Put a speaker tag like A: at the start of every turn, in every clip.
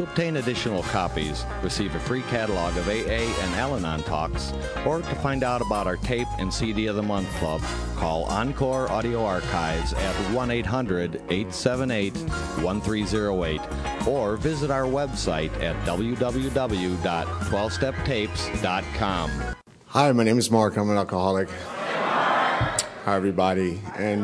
A: To obtain additional copies, receive a free catalog of AA and Al-Anon talks, or to find out about our tape and CD of the Month Club, call Encore Audio Archives at 1-800-878-1308 or visit our website at www.12steptapes.com.
B: Hi, my name is Mark. I'm an alcoholic. Hi, everybody. And,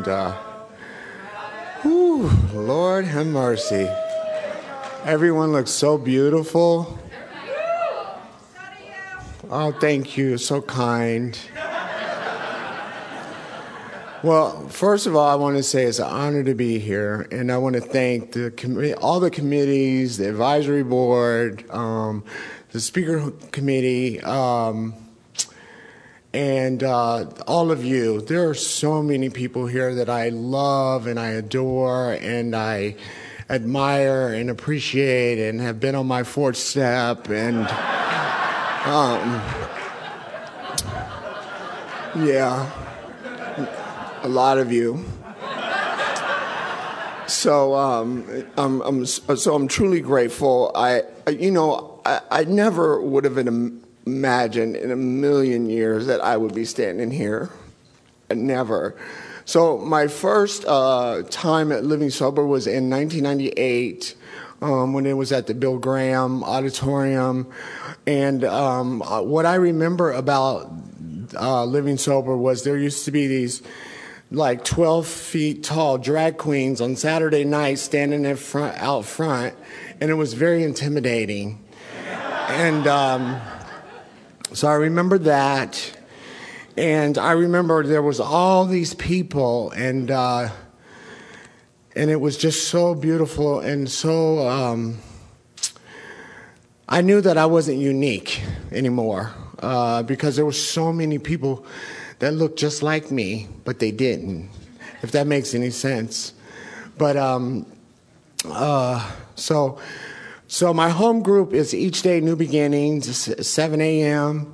B: Lord have mercy. Everyone looks so beautiful. Oh, thank you. So kind. Well, first of all, I want to say it's an honor to be here, and I want to thank all the committees, the advisory board, the speaker committee, and all of you. There are so many people here that I love and I adore and I admire and appreciate and have been on my fourth step and yeah, a lot of you. So I'm truly grateful. I never would have imagined in a million years that I would be standing here. Never. So my first time at Living Sober was in 1998 when it was at the Bill Graham Auditorium. And what I remember about Living Sober was there used to be these like 12 feet tall drag queens on Saturday night standing out front, and it was very intimidating. And so I remember that. And I remember there was all these people, and it was just so beautiful and so. I knew that I wasn't unique anymore because there were so many people that looked just like me, but they didn't. If that makes any sense. But so my home group is Each Day New Beginnings, 7 a.m.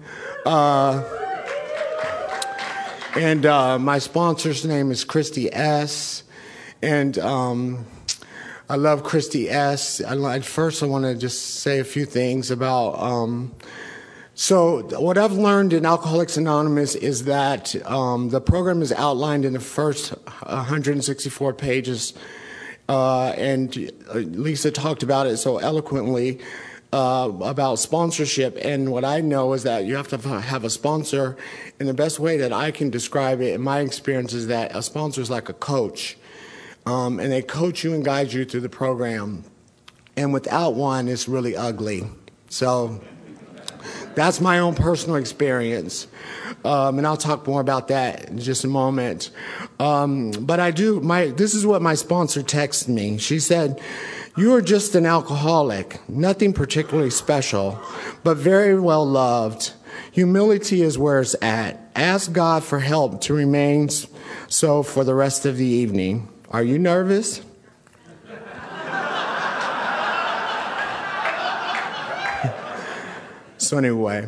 B: And my sponsor's name is Christy S. And I love Christy S. First, I want to just say a few things about... So what I've learned in Alcoholics Anonymous is that the program is outlined in the first 164 pages. And Lisa talked about it so eloquently. About sponsorship, and what I know is that you have to have a sponsor, and the best way that I can describe it in my experience is that a sponsor is like a coach, and they coach you and guide you through the program, and without one, it's really ugly. So that's my own personal experience, and I'll talk more about that in just a moment. But this is what my sponsor texted me. She said, "You are just an alcoholic, nothing particularly special, but very well loved. Humility is where it's at. Ask God for help to remain so for the rest of the evening. Are you nervous?" So anyway.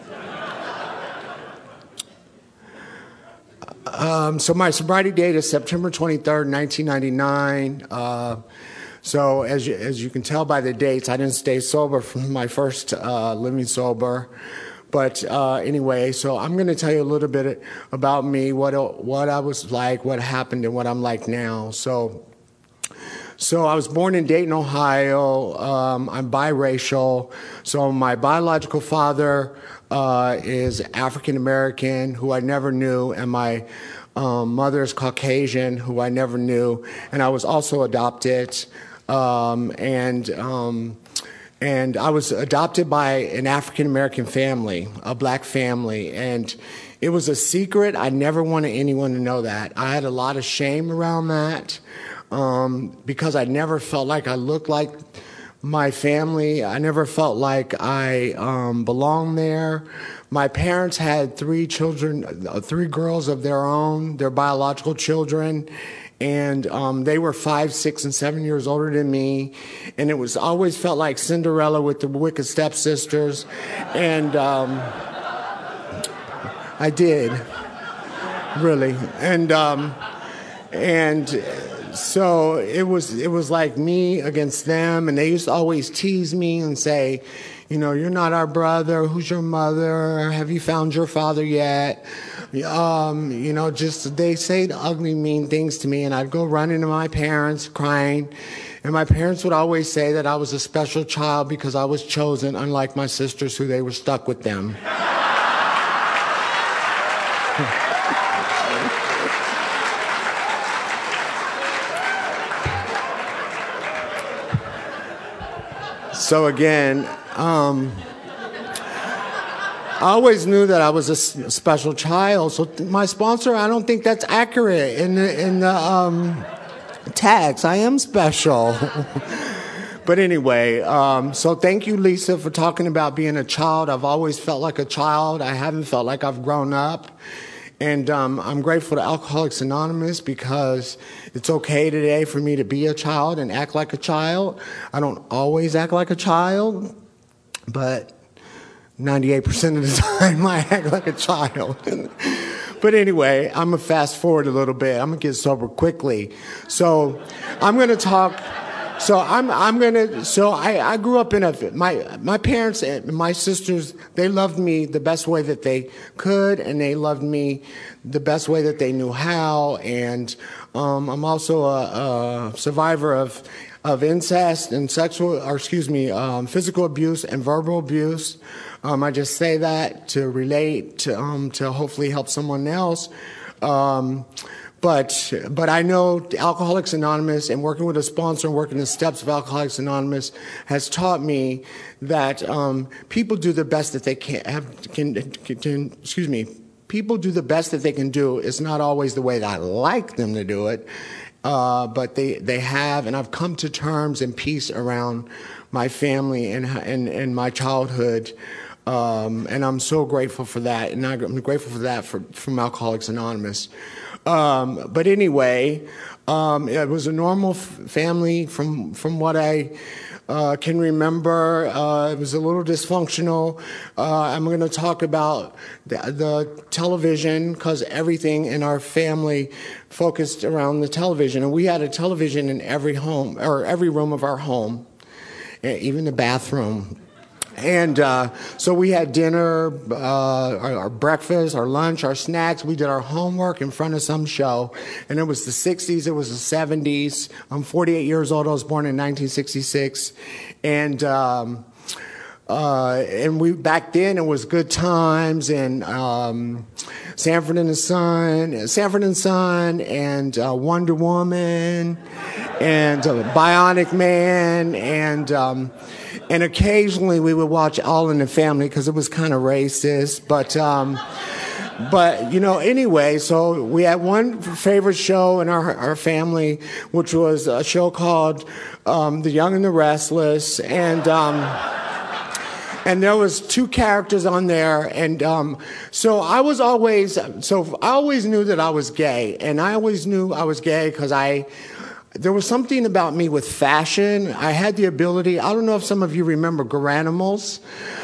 B: So my sobriety date is September 23rd, 1999. So as you can tell by the dates, I didn't stay sober from my first Living Sober. But anyway, so I'm going to tell you a little bit about me, what I was like, what happened, and what I'm like now. So I was born in Dayton, Ohio. I'm biracial. So my biological father is African American, who I never knew, and my mother is Caucasian, who I never knew, and I was also adopted. And I was adopted by an African American family, a black family, and it was a secret. I never wanted anyone to know that. I had a lot of shame around that because I never felt like I looked like my family. I never felt like I belonged there. My parents had 3 children, 3 girls of their own, their biological children. And they were 5, 6, and 7 years older than me, and it was always felt like Cinderella with the wicked stepsisters, and I did, really, and So it was like me against them, and they used to always tease me and say, you're not our brother. Who's your mother? Have you found your father yet? Just they say ugly, mean things to me, and I'd go running to my parents crying, and my parents would always say that I was a special child because I was chosen, unlike my sisters who they were stuck with them. So again, I always knew that I was a special child. So my sponsor, I don't think that's accurate in the tags. I am special. But anyway, so thank you, Lisa, for talking about being a child. I've always felt like a child. I haven't felt like I've grown up. And I'm grateful to Alcoholics Anonymous because it's okay today for me to be a child and act like a child. I don't always act like a child, but 98% of the time I act like a child. But anyway, I'm going to fast forward a little bit. I'm going to get sober quickly. So I'm going to talk... So I grew up in my parents and my sisters, they loved me the best way that they could, and they loved me the best way that they knew how. And I'm also a survivor of incest and physical abuse and verbal abuse. I just say that to relate to hopefully help someone else. But I know Alcoholics Anonymous and working with a sponsor and working the steps of Alcoholics Anonymous has taught me that people do the best that they people do the best that they can do. It's not always the way that I like them to do it, but they have, and I've come to terms and peace around my family and my childhood. And I'm so grateful for that, and I'm grateful for that from Alcoholics Anonymous. But anyway, it was a normal family from what I can remember. It was a little dysfunctional. I'm going to talk about the television because everything in our family focused around the television. And we had a television in every home, or every room of our home, even the bathroom. And so we had dinner, our breakfast, our lunch, our snacks. We did our homework in front of some show. And it was the 60s. It was the 70s. I'm 48 years old. I was born in 1966. And we back then it was Good Times and Sanford and Son, and Wonder Woman, and Bionic Man, and occasionally we would watch All in the Family because it was kind of racist, but anyway, so we had one favorite show in our family, which was a show called The Young and the Restless, and there was two characters on there, and so I always knew that I was gay, and I always knew I was gay because there was something about me with fashion. I had the ability. I don't know if some of you remember Garanimals.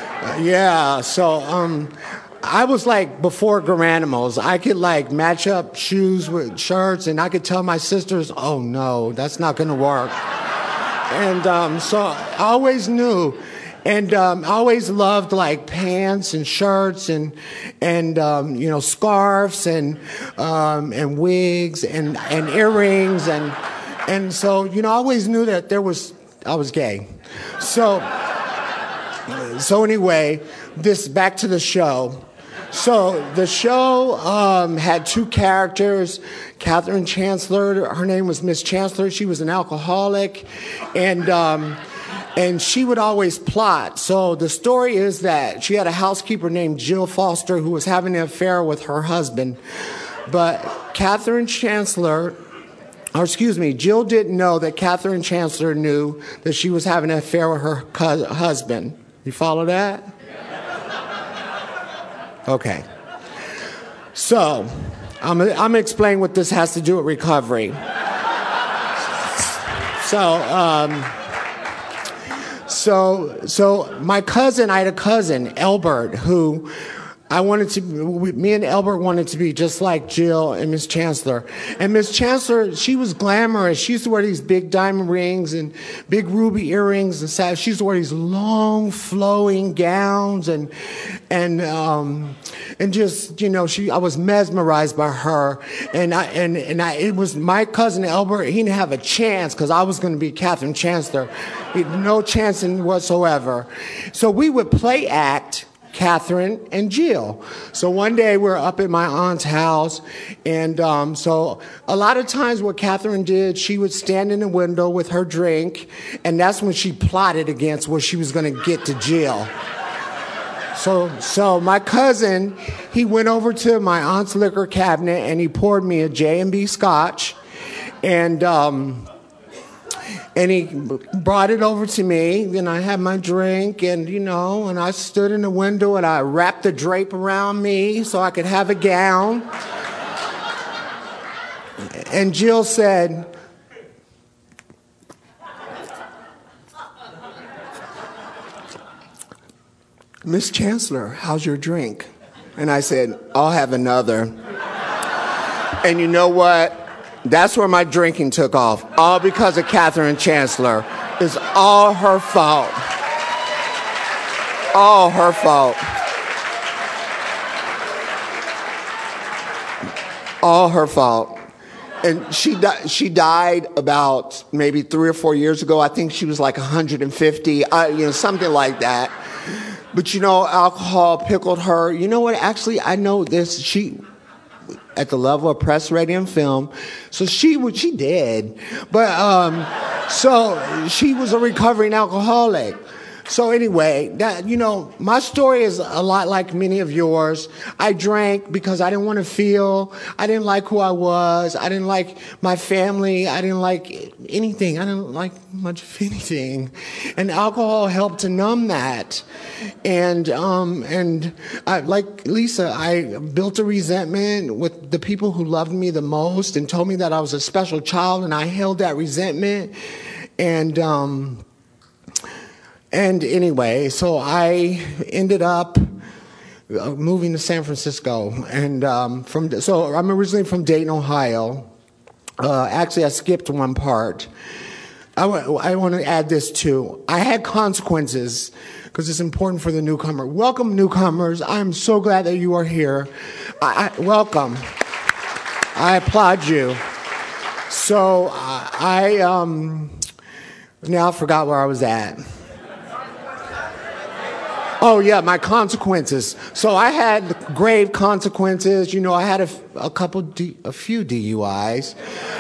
B: So I was like before Garanimals. I could like match up shoes with shirts, and I could tell my sisters, "Oh no, that's not going to work." And so I always knew. And I always loved like pants and shirts and scarves and wigs and earrings and so I always knew that I was gay. So anyway, back to the show. So the show had two characters. Catherine Chancellor, her name was Miss Chancellor. She was an alcoholic, and she would always plot. So the story is that she had a housekeeper named Jill Foster who was having an affair with her husband. But Jill didn't know that Catherine Chancellor knew that she was having an affair with her husband. You follow that? Okay. So I'm going to explain what this has to do with recovery. So I had a cousin, Elbert, who me and Elbert wanted to be just like Jill and Miss Chancellor. And Miss Chancellor, she was glamorous. She used to wear these big diamond rings and big ruby earrings and she used to wear these long flowing gowns and just, I was mesmerized by her. It was my cousin Elbert. He didn't have a chance because I was going to be Catherine Chancellor. He had no chance whatsoever. So we would play act Catherine and Jill. So one day we're up at my aunt's house, and so a lot of times what Catherine did, she would stand in the window with her drink, and that's when she plotted against what she was going to get to Jill. So my cousin, he went over to my aunt's liquor cabinet and he poured me a J&B Scotch, and he brought it over to me. Then I had my drink, and I stood in the window and I wrapped the drape around me so I could have a gown. And Jill said, "Miss Chancellor, how's your drink?" And I said, "I'll have another." And you know what? That's where my drinking took off. All because of Catherine Chancellor. It's all her fault. All her fault. All her fault. And she died about maybe 3 or 4 years ago. I think she was like 150, something like that. But alcohol pickled her. You know what? Actually, I know this. At the level of press, radio, and film. So she did. But, so she was a recovering alcoholic. So anyway, my story is a lot like many of yours. I drank because I didn't want to feel. I didn't like who I was. I didn't like my family. I didn't like anything. I didn't like much of anything. And alcohol helped to numb that. And I, like Lisa, I built a resentment with the people who loved me the most and told me that I was a special child, and I held that resentment. And anyway, so I ended up moving to San Francisco, and so I'm originally from Dayton, Ohio. Actually, I skipped one part. I want to add this too. I had consequences because it's important for the newcomer. Welcome, newcomers. I'm so glad that you are here. Welcome. I applaud you. So now I forgot where I was at. Oh, yeah, my consequences. So I had grave consequences. I had a few DUIs.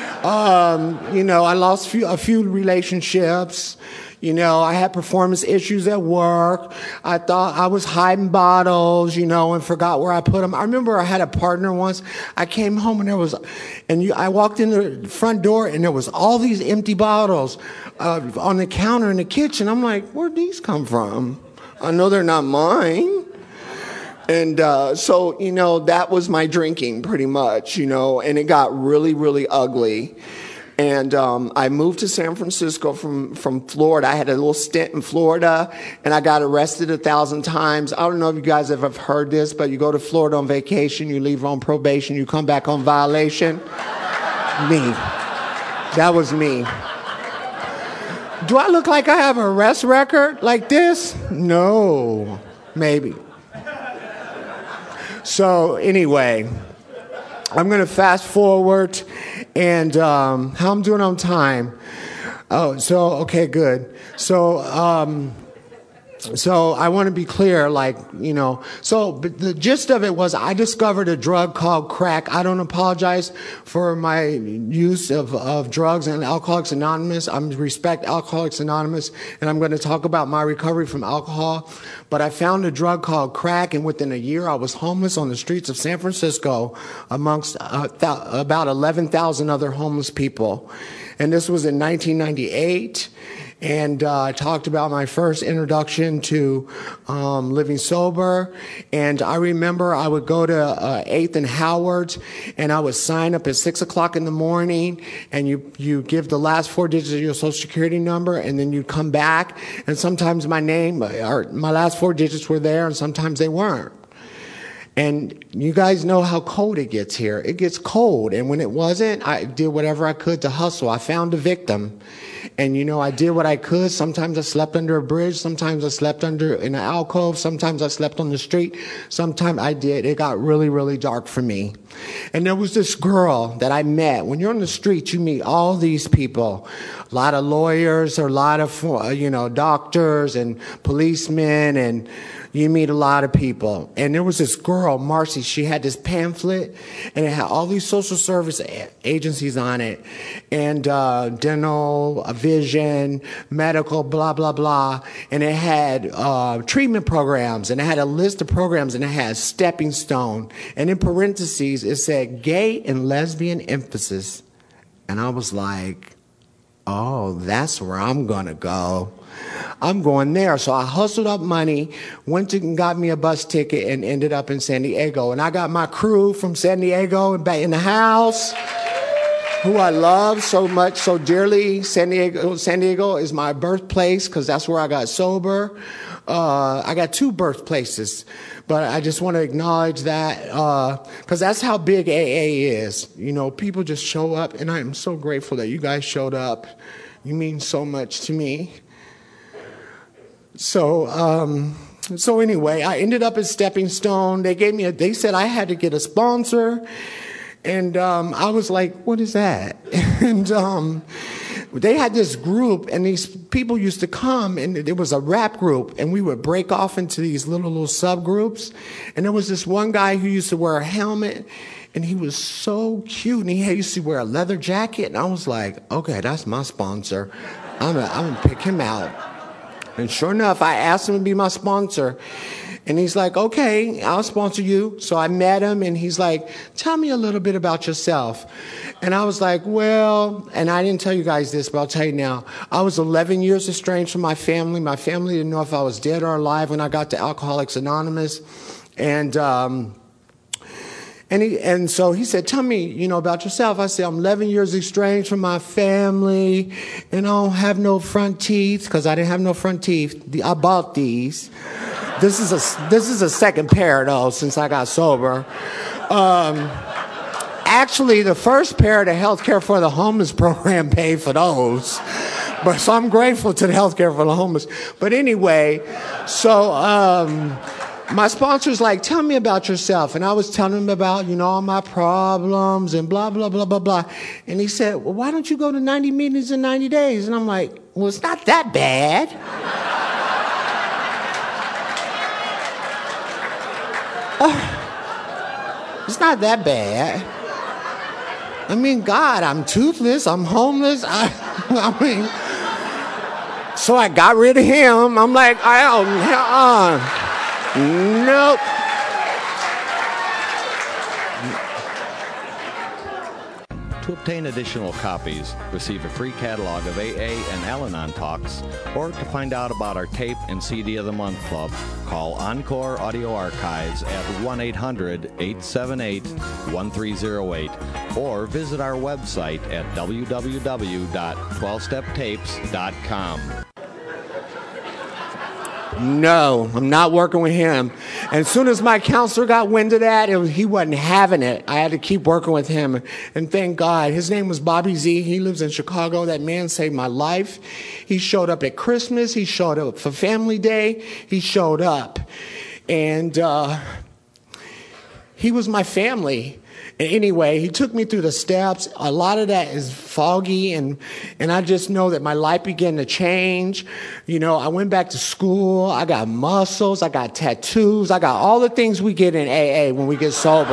B: I lost a few relationships. I had performance issues at work. I thought I was hiding bottles, and forgot where I put them. I remember I had a partner once. I came home and I walked in the front door and there was all these empty bottles on the counter in the kitchen. I'm like, where'd these come from? I know they're not mine. And so that was my drinking pretty much, and it got really, really ugly. And I moved to San Francisco from Florida. I had a little stint in Florida, and I got arrested 1,000 times. I don't know if you guys have heard this, but you go to Florida on vacation, you leave on probation, you come back on violation. Me. That was me. Do I look like I have an arrest record like this? No, maybe. So anyway, I'm going to fast forward, and how I'm doing on time. Oh, so, okay, good. So I want to be clear, but the gist of it was I discovered a drug called crack. I don't apologize for my use of drugs and Alcoholics Anonymous. I respect Alcoholics Anonymous, and I'm going to talk about my recovery from alcohol. But I found a drug called crack, and within a year I was homeless on the streets of San Francisco amongst about 11,000 other homeless people. And this was in 1998. And I talked about my first introduction to living sober. And I remember I would go to 8th and Howard, and I would sign up at 6 o'clock in the morning, and you give the last 4 digits of your social security number, and then you come back, and sometimes my name or my last 4 digits were there, and sometimes they weren't. And you guys know how cold it gets here. It gets cold. And when it wasn't, I did whatever I could to hustle. I found a victim. And, I did what I could. Sometimes I slept under a bridge. Sometimes I slept in an alcove. Sometimes I slept on the street. Sometimes I did. It got really, really dark for me. And there was this girl that I met. When you're on the street, you meet all these people. A lot of lawyers, or a lot of, doctors and policemen, and you meet a lot of people. And there was this girl, Marcy. She had this pamphlet, and it had all these social service agencies on it, and dental, vision, medical, blah, blah, blah. And it had treatment programs, and it had a list of programs, and it had stepping stone. And in parentheses, it said gay and lesbian emphasis. And I was like, oh, that's where I'm going to go. I'm going there. So I hustled up money, went and got me a bus ticket, and ended up in San Diego. And I got my crew from San Diego and back in the house, who I love so much, so dearly. San Diego is my birthplace because that's where I got sober. I got two birthplaces, but I just want to acknowledge that because that's how big AA is. People just show up, and I am so grateful that you guys showed up. You mean so much to me. So anyway, I ended up at Stepping Stone. They said I had to get a sponsor. And I was like, what is that? And they had this group, and these people used to come, and it was a rap group, and we would break off into these little subgroups. And there was this one guy who used to wear a helmet, and he was so cute, and he used to wear a leather jacket. And I was like, okay, that's my sponsor. I'm gonna pick him out. And sure enough, I asked him to be my sponsor. And he's like, okay, I'll sponsor you. So I met him, and he's like, tell me a little bit about yourself. And I was like, well, and I didn't tell you guys this, but I'll tell you now. I was 11 years estranged from my family. My family didn't know if I was dead or alive when I got to Alcoholics Anonymous. And so he said, tell me, about yourself. I said, I'm 11 years estranged from my family, and I don't have no front teeth, because I didn't have no front teeth. I bought these. This is a second pair, though, since I got sober. Actually, the first pair, the Healthcare for the Homeless program paid for those. So I'm grateful to the Healthcare for the Homeless. But anyway, so my sponsor's like, tell me about yourself. And I was telling him about, all my problems and blah, blah, blah, blah, blah. And he said, well, why don't you go to 90 meetings in 90 days? And I'm like, well, it's not that bad. It's not that bad. I mean, God, I'm toothless, I'm homeless. So I got rid of him. I'm like, nope.
A: To obtain additional copies, receive a free catalog of AA and Al-Anon talks, or to find out about our tape and CD of the Month Club, call Encore Audio Archives at 1-800-878-1308, or visit our website at www.12steptapes.com.
B: No, I'm not working with him. And as soon as my counselor got wind of that, he wasn't having it. I had to keep working with him. And thank God. His name was Bobby Z. He lives in Chicago. That man saved my life. He showed up at Christmas. He showed up for Family Day. He showed up. And he was my family. Anyway, he took me through the steps. A lot of that is foggy, and I just know that my life began to change. I went back to school. I got muscles. I got tattoos. I got all the things we get in AA when we get sober.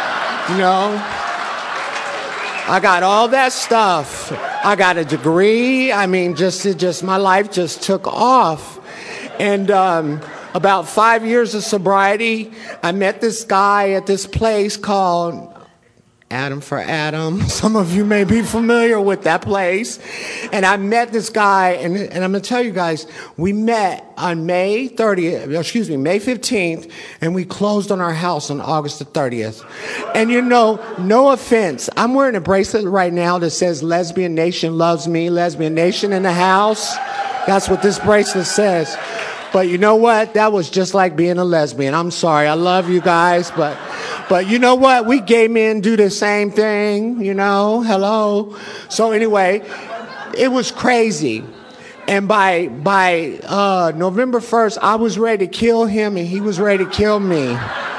B: I got all that stuff. I got a degree. I mean, my life just took off. And about 5 years of sobriety, I met this guy at this place called Adam for Adam. Some of you may be familiar with that place. And I met this guy, and I'm going to tell you guys, we met on May 15th, and we closed on our house on August the 30th. And no offense, I'm wearing a bracelet right now that says Lesbian Nation loves me, Lesbian Nation in the house. That's what this bracelet says. But you know what? That was just like being a lesbian. I'm sorry. I love you guys, but you know what? We gay men do the same thing, you know? Hello. So anyway, it was crazy. And by November 1st, I was ready to kill him and he was ready to kill me.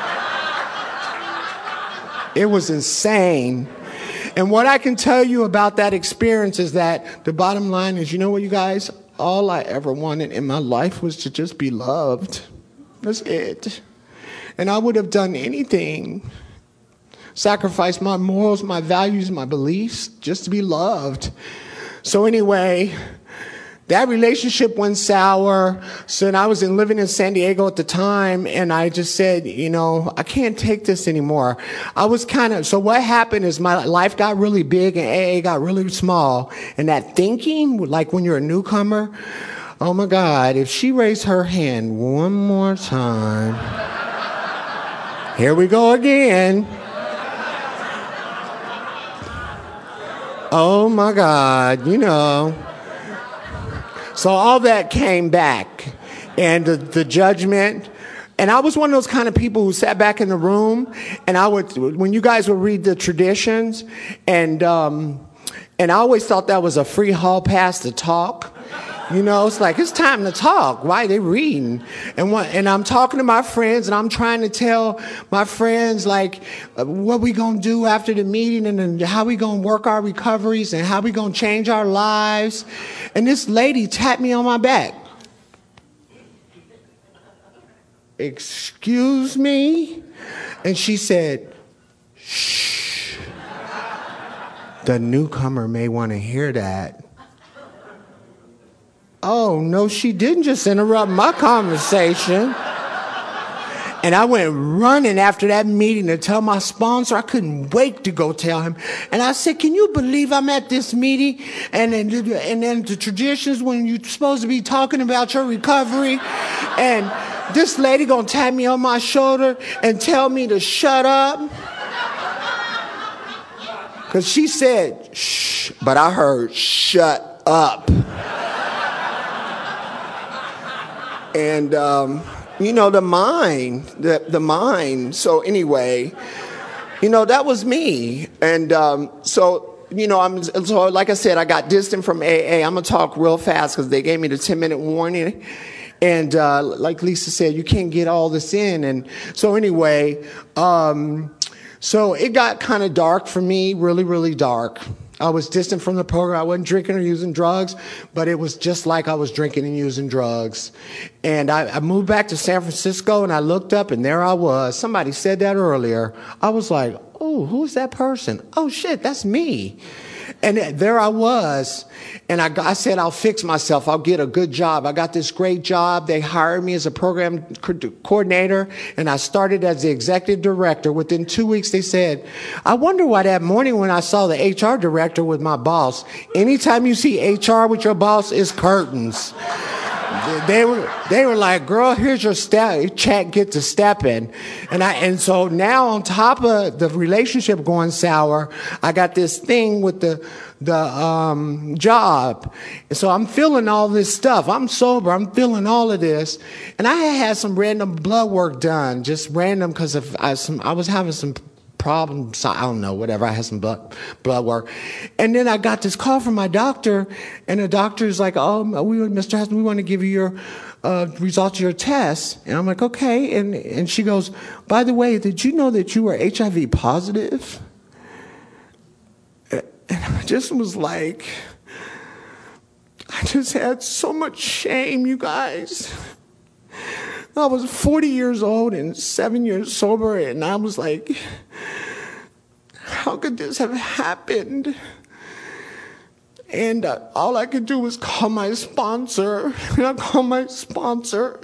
B: It was insane. And what I can tell you about that experience is that the bottom line is, you know what, you guys? All I ever wanted in my life was to just be loved. That's it. And I would have done anything, sacrificed my morals, my values, my beliefs, just to be loved. So anyway, that relationship went sour. So then I was living in San Diego at the time, and I just said, you know, I can't take this anymore. So what happened is my life got really big and AA got really small. And that thinking, like when you're a newcomer, oh my God, if she raised her hand one more time, here we go again. Oh my God, you know. So all that came back, and the judgment. And I was one of those kind of people who sat back in the room, and when you guys would read the traditions, and I always thought that was a free hall pass to talk. You know, it's like, it's time to talk. Why are they reading? And I'm talking to my friends, and I'm trying to tell my friends, like, what we going to do after the meeting, and then how we going to work our recoveries, and how we going to change our lives. And this lady tapped me on my back. Excuse me? And she said, shh. The newcomer may want to hear that. Oh, no, she didn't just interrupt my conversation. And I went running after that meeting to tell my sponsor. I couldn't wait to go tell him. And I said, can you believe I'm at this meeting? And then the traditions when you're supposed to be talking about your recovery. And this lady gonna tap me on my shoulder and tell me to shut up. Because she said, shh, but I heard, shut up. And, you know, the mind. So anyway, you know, that was me. And so, you know, so like I said, I got distant from AA. I'm going to talk real fast because they gave me the 10-minute warning. And like Lisa said, you can't get all this in. And so anyway, so it got kind of dark for me, really, really dark. I was distant from the program. I wasn't drinking or using drugs, but it was just like I was drinking and using drugs. And I moved back to San Francisco, and I looked up, and there I was. Somebody said that earlier. I was like, oh, who's that person? Oh, shit, that's me. And there I was, and I said, I'll fix myself. I'll get a good job. I got this great job. They hired me as a program coordinator, and I started as the executive director. Within 2 weeks, they said, I wonder why that morning when I saw the HR director with my boss, anytime you see HR with your boss, it's curtains. They were like, girl, here's your check, get to stepping. And so now on top of the relationship going sour, I got this thing with the job. And so I'm feeling all this stuff. I'm sober. I'm feeling all of this. And I had some random blood work done, just random because I was having some problems. I don't know, whatever. I had some blood work. And then I got this call from my doctor, and the doctor's like, oh, Mr. Hudson, we want to give you your results of your test. And I'm like, okay. And she goes, by the way, did you know that you were HIV positive? And I just was like, I just had so much shame, you guys. I was 40 years old and 7 years sober, and I was like, how could this have happened? And all I could do was call my sponsor, and I called my sponsor,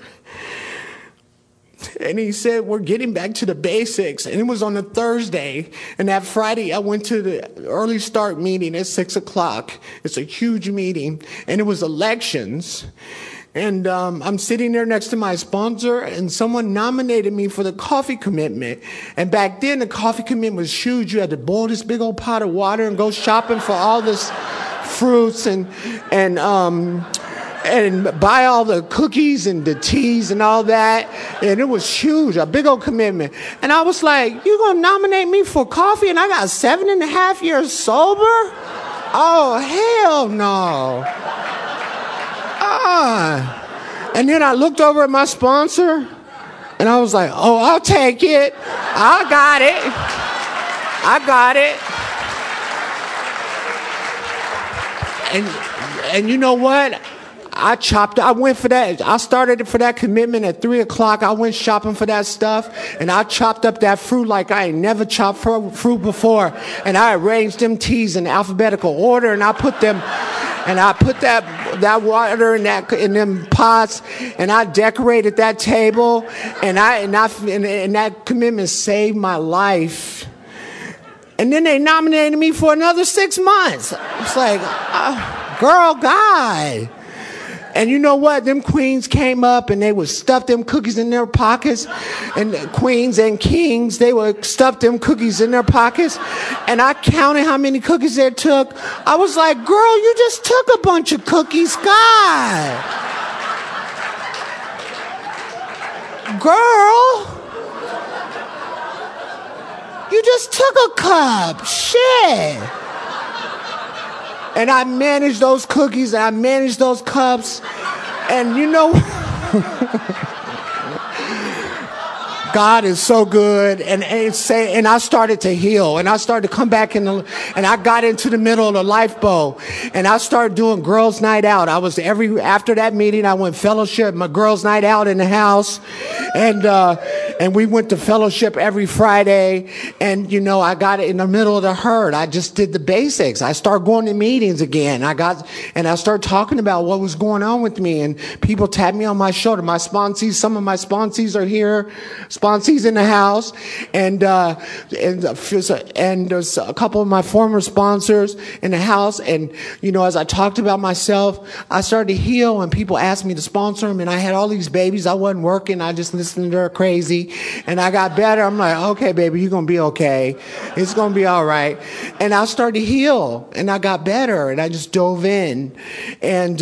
B: and he said, we're getting back to the basics. And it was on a Thursday, and that Friday I went to the early start meeting at 6 o'clock. It's a huge meeting, and it was elections. And I'm sitting there next to my sponsor, and someone nominated me for the coffee commitment. And back then, the coffee commitment was huge. You had to boil this big old pot of water and go shopping for all this fruits and and buy all the cookies and the teas and all that. And it was huge, a big old commitment. And I was like, you gonna nominate me for coffee and I got 7.5 years sober? Oh, hell no. And then I looked over at my sponsor and I was like, oh, I'll take it. I got it. And you know what? I went for that. I started for that commitment at 3 o'clock. I went shopping for that stuff and I chopped up that fruit like I ain't never chopped fruit before. And I arranged them teas in alphabetical order and I put that water in them pots and I decorated that table and that commitment saved my life. And then they nominated me for another 6 months. It's like, girl, God. And you know what? Them queens came up and they would stuff them cookies in their pockets. And queens and kings, they would stuff them cookies in their pockets. And I counted how many cookies they took. I was like, girl, you just took a bunch of cookies. God. Girl. You just took a cup. Shit. And I managed those cookies and I managed those cups. And you know, God is so good. And I started to heal. And I started to come back and I got into the middle of the lifeboat. And I started doing girls' night out. After that meeting, I went fellowship, my girls' night out in the house. And we went to fellowship every Friday. And, you know, I got it in the middle of the herd. I just did the basics. I started going to meetings again. I started talking about what was going on with me. And people tapped me on my shoulder. Some of my sponsees are here. Sponsees in the house. And there's a couple of my former sponsors in the house. And, you know, as I talked about myself, I started to heal and people asked me to sponsor them. And I had all these babies. I wasn't working. I just listened to her crazy. And I got better. I'm like, okay, baby, you're going to be okay. It's going to be all right. And I started to heal and I got better and I just dove in. And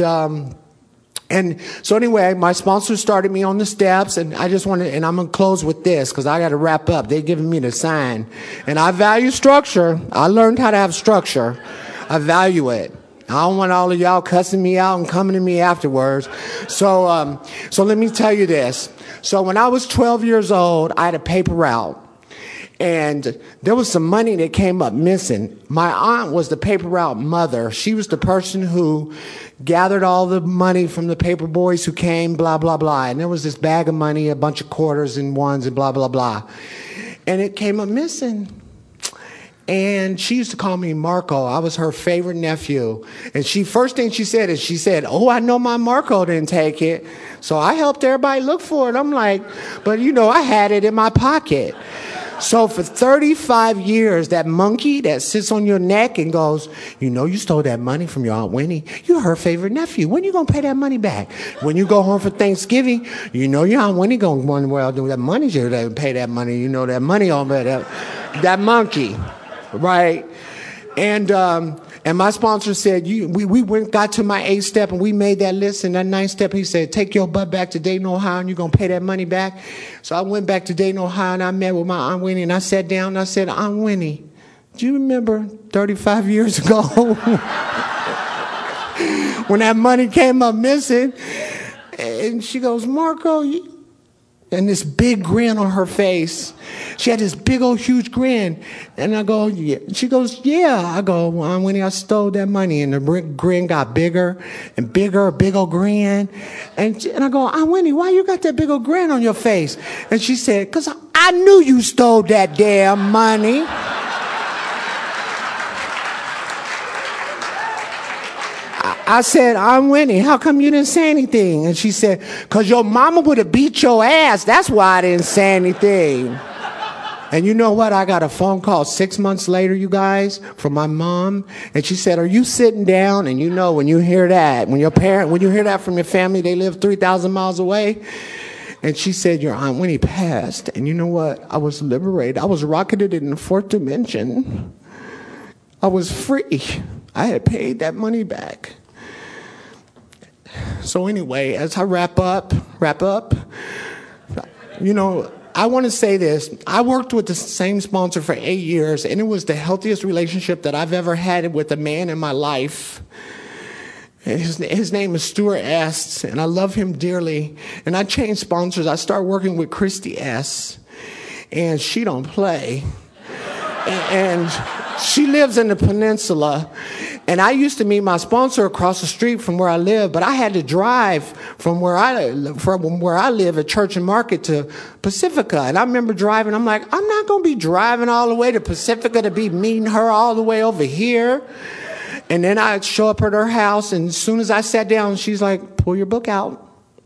B: so anyway, my sponsor started me on the steps and I'm going to close with this because I got to wrap up. They're giving me the sign. And I value structure. I learned how to have structure. I value it. I don't want all of y'all cussing me out and coming to me afterwards. So let me tell you this. So when I was 12 years old, I had a paper route. And there was some money that came up missing. My aunt was the paper route mother. She was the person who gathered all the money from the paper boys who came, blah, blah, blah. And there was this bag of money, a bunch of quarters and ones and blah, blah, blah. And it came up missing. And she used to call me Marco. I was her favorite nephew. And first thing she said, oh, I know my Marco didn't take it. So I helped everybody look for it. I'm like, but you know, I had it in my pocket. So for 35 years, that monkey that sits on your neck and goes, you know, you stole that money from your Aunt Winnie. You're her favorite nephew. When you going to pay that money back? When you go home for Thanksgiving, you know your Aunt Winnie going to wonder, well, that money, you pay that money. You know that money on that monkey. Right. And my sponsor said, we got to my 8th step and we made that list. And that 9th step, he said, take your butt back to Dayton, Ohio, and you're going to pay that money back. So I went back to Dayton, Ohio, and I met with my Aunt Winnie, and I sat down and I said, Aunt Winnie, do you remember 35 years ago when that money came up missing? And she goes, Marco, and this big grin on her face. She had this big old huge grin. And I go, yeah. She goes, yeah. I go, well, when I stole that money, and the grin got bigger and bigger, a big old grin. And I go, Aunt Winnie, why you got that big old grin on your face? And she said, because I knew you stole that damn money. I said, Aunt Winnie, how come you didn't say anything? And she said, because your mama would have beat your ass. That's why I didn't say anything. And you know what? I got a phone call 6 months later, you guys, from my mom. And she said, are you sitting down? And you know, when you hear that, when you hear that from your family, they live 3,000 miles away. And she said, your Aunt Winnie passed. And you know what? I was liberated. I was rocketed in the 4th dimension. I was free. I had paid that money back. So anyway, as I wrap up, you know, I want to say this. I worked with the same sponsor for 8 years, and it was the healthiest relationship that I've ever had with a man in my life. And his name is Stuart S., and I love him dearly. And I changed sponsors. I started working with Christy S., and she don't play. And she lives in the peninsula. And I used to meet my sponsor across the street from where I live, but I had to drive from where I live at Church and Market to Pacifica. And I remember driving, I'm like, I'm not going to be driving all the way to Pacifica to be meeting her all the way over here. And then I'd show up at her house, and as soon as I sat down, she's like, pull your book out.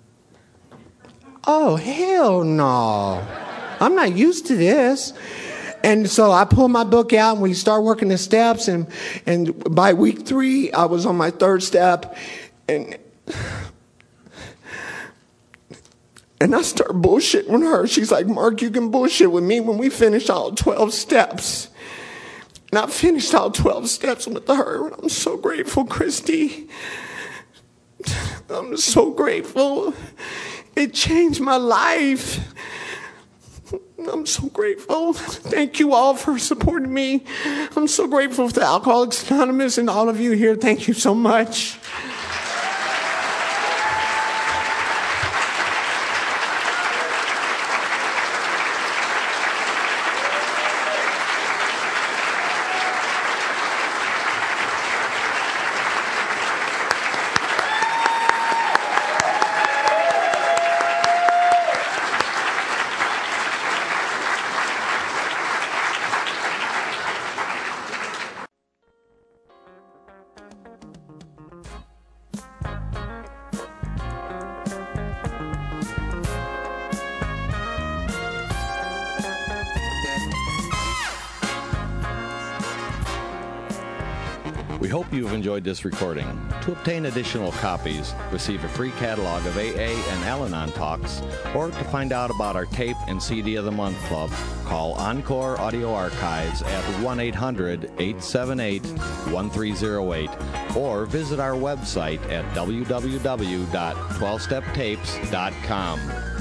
B: Oh, hell no. I'm not used to this. And so I pulled my book out, and we start working the steps. And by week 3, I was on my 3rd step. And I started bullshitting with her. She's like, Mark, you can bullshit with me when we finish all 12 steps. And I finished all 12 steps with her. I'm so grateful, Christy. I'm so grateful. It changed my life. I'm so grateful. Thank you all for supporting me. I'm so grateful for the Alcoholics Anonymous and all of you here. Thank you so much.
A: We hope you've enjoyed this recording. To obtain additional copies, receive a free catalog of AA and Al-Anon talks, or to find out about our tape and CD of the Month Club, call Encore Audio Archives at 1-800-878-1308 or visit our website at www.12steptapes.com.